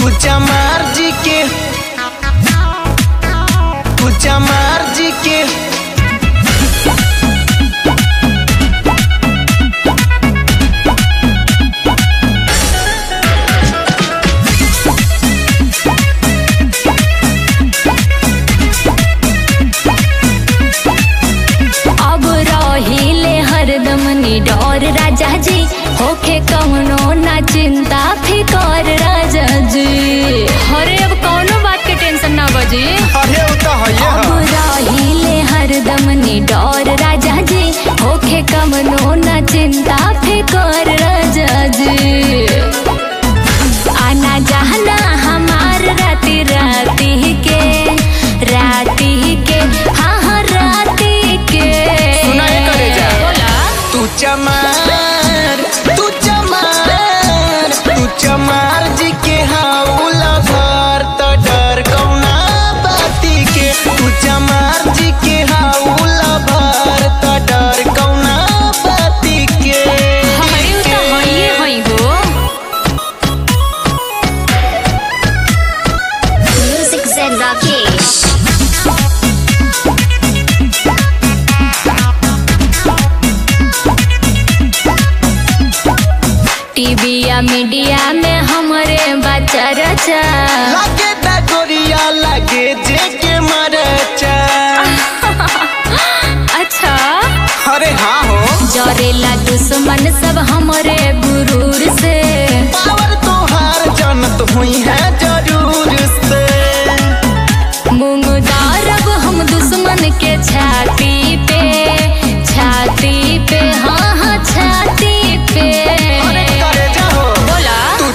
तू चमार जी के अब रहिले हरदम निडर राजा जी, होखे कौनो ना चिंता फिकर राजा जी। अरे अब कौनो बात के टेंशन ना बजी। अरे वो तो है अब रहिले हरदम निडर राजा जी, होखे कौनो ना चिंता फिकर राजा जी। आना जाना हमार राती राती के हाँ हाँ राती के। सुनाई करे जा। बोला तू चमार जी के हाउला भर तो डर कौना बाती के। तू चमार जी के हाउला भर तो डर कौना बाती के। हमारी तो हइये हई हो। Music Zen Rakesh. टीवी या मीडिया में हमारे बच्चा रचा। लागे दा गोरिया लागे जे के मरचा। अच्छा अरे हाँ हो जरेला दुश्मन सब हमारे गुरूर से। पावर तोहार जनत हुई है जरूर से। मूंग दारब हम दुश्मन के छाती पे हाँ हाँ छाती पे। अरे करे जाओ बोला तू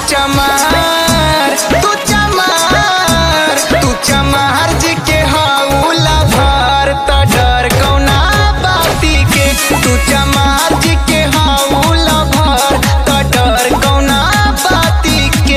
चमार जी के हाउला भर तो डर कौना बाती के। तू चमार जी के हाउला भर तो डर कौना बाती के।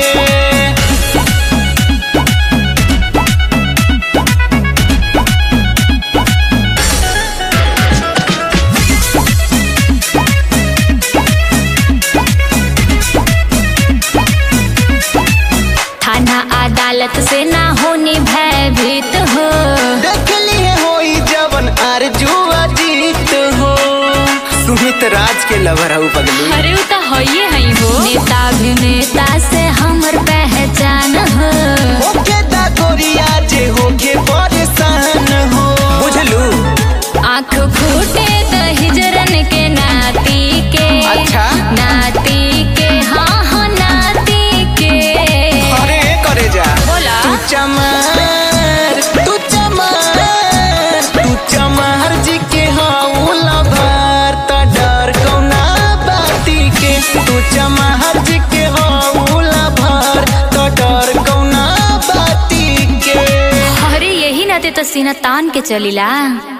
थाना अदालत से ना होनी भयभीत हो। देख लिए होई जवन अर्जू अजीत हो। सुमित राज के लवर हूँ पगली। अरे वो तो हइये हई हो। नेता अभिनेता से हमर पहचान हो। ओके दा गोरिया जे होके परेशान हो। बुझलू आँख फूटे दहिजरन के नाती के। अच्छा। नाती के हाँ हाँ नाती के। अरे करे जा बोला तू चमार जी के हाउला भर तो डर कौना बाती के। तू चमार जी के हाउला भर तो डर कौना बाती के। अरे यही नाते तो सीना तान के चलीला।